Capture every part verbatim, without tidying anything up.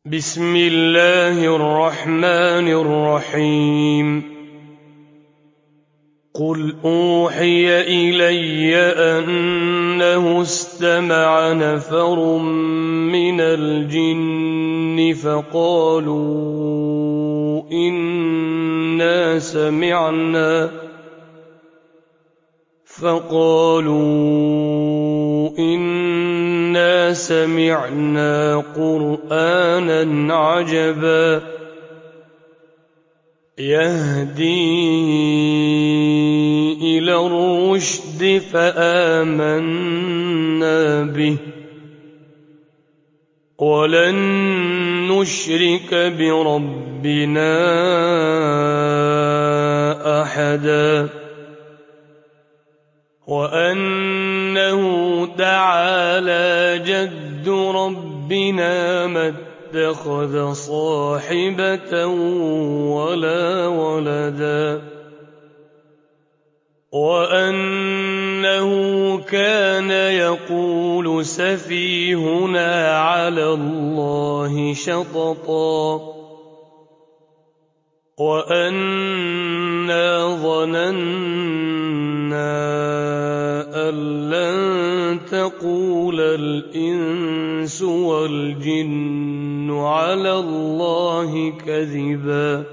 بسم الله الرحمن الرحيم قل أوحي إلي أنه استمع نفر من الجن فقالوا إنا سمعنا فقالوا إنا سمعنا قرآنا عجبا يهدي إلى الرشد فآمنا به ولن نشرك بربنا أحدا وأنه تعالى جد ربنا ما اتخذ صاحبة ولا ولدا وأنه كان يقول سفيهنا على الله شططا وأنا ظننا أن لن تقول الإنس والجن على الله كذبا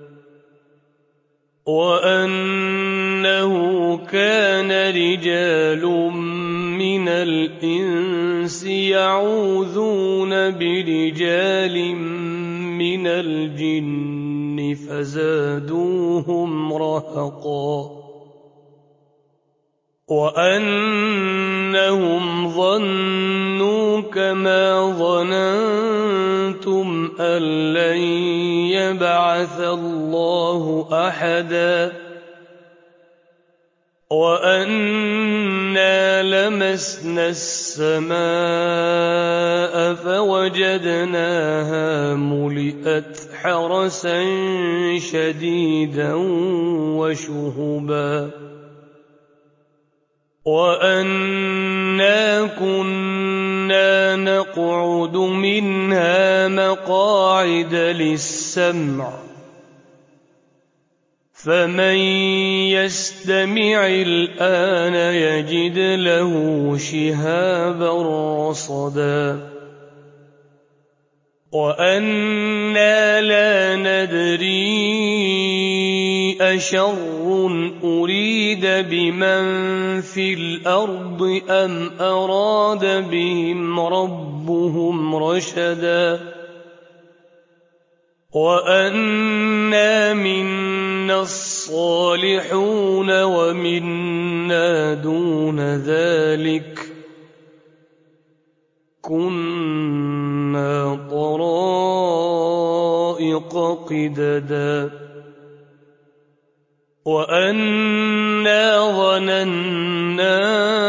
وأنه كان رجال من الإنس يعوذون برجال من الجن فزادوهم رهقا وأنهم ظنوا كما ظننتم أن لن يبعث الله أحدا وأنا لمسنا السماء فوجدناها ملئت حرسا شديدا وشهبا وأنا كنا نقعد منها مقاعد للسمع فمن يستمع الآن يجد له شهابا رصدا وأنا لا ندري أشر أريد بمن في الأرض أم أراد بهم ربهم رشدا وأنا منا الصالحون ومنا دون ذلك كنا طرائق قددا وأنا ظننا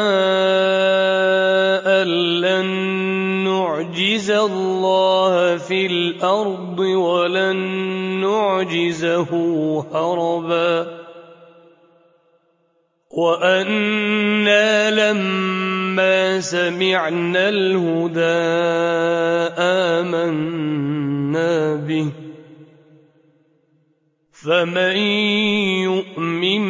أن لن نعجز الله في الأرض ولن نعجزه هربا وأنا لما سمعنا الهدى آمنا به فمن يؤمن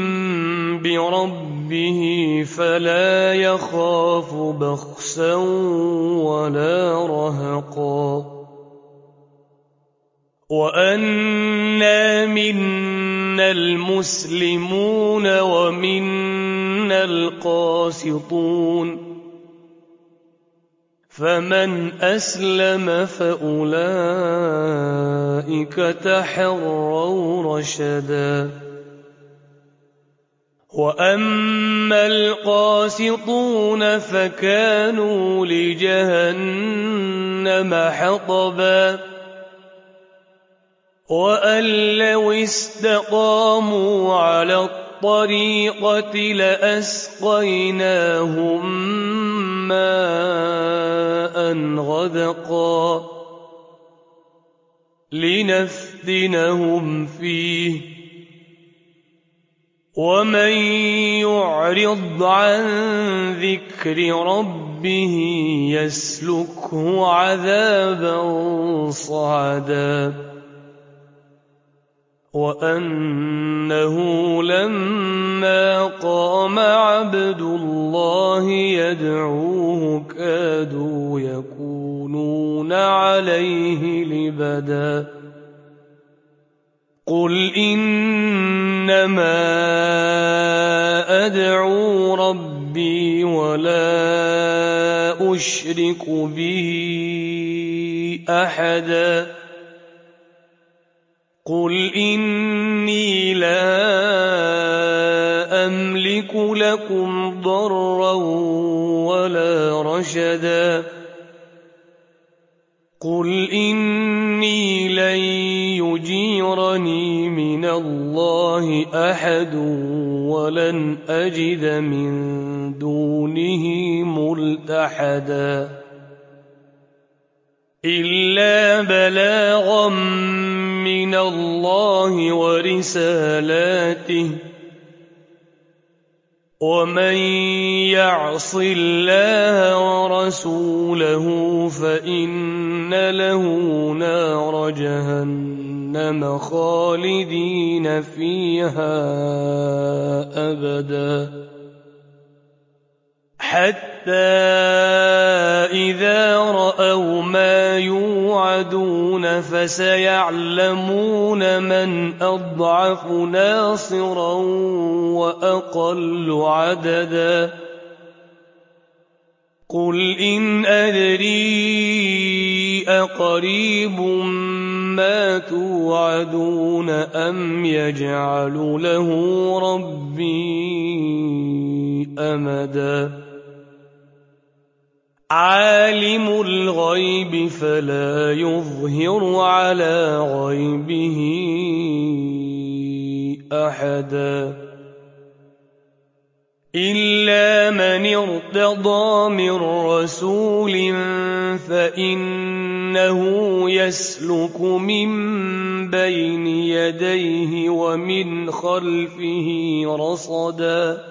بربه فلا يخاف بخسا ولا رهقا وأنا منا المسلمون ومنا القاسطون فمن أسلم فأولئك تحروا رشدا وأما القاسطون فكانوا لجهنم حطبا وأن لو استقاموا على الطريقة لأسقيناهم ماء غدقا لنفتنهم فيه ومن يعرض عن ذكر ربه يسلكه عذابا صعدا وأنه لما قام عبد الله يدعوه كادوا يكونون عليه لبدا قل إنما أدعو ربي ولا أشرك به أحدا قل إني لا أملك لكم ضرا ولا رشدا قل إني لن يجيرني من الله أحد ولن أجد من دونه ملتحدا إلا بلاغا من الله ورسالاته ومن يعص الله ورسوله فإن له نار جهنم خالدين فيها أبدا حتى إذا رأوا ما يوعدون فسيعلمون من أضعف ناصرا وأقل عددا قل إن أدري أقريب ما توعدون أم يجعل له ربي أمدا عالم الغيب فلا يظهر على غيبه أحدا إلا من ارتضى من رسول فإنه يسلك من بين يديه ومن خلفه رصدا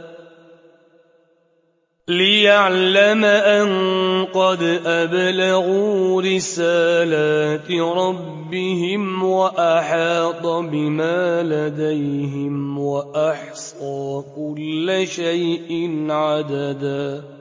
ليعلم أن قد أبلغوا رسالات ربهم وأحاط بما لديهم وأحصى كل شيء عددا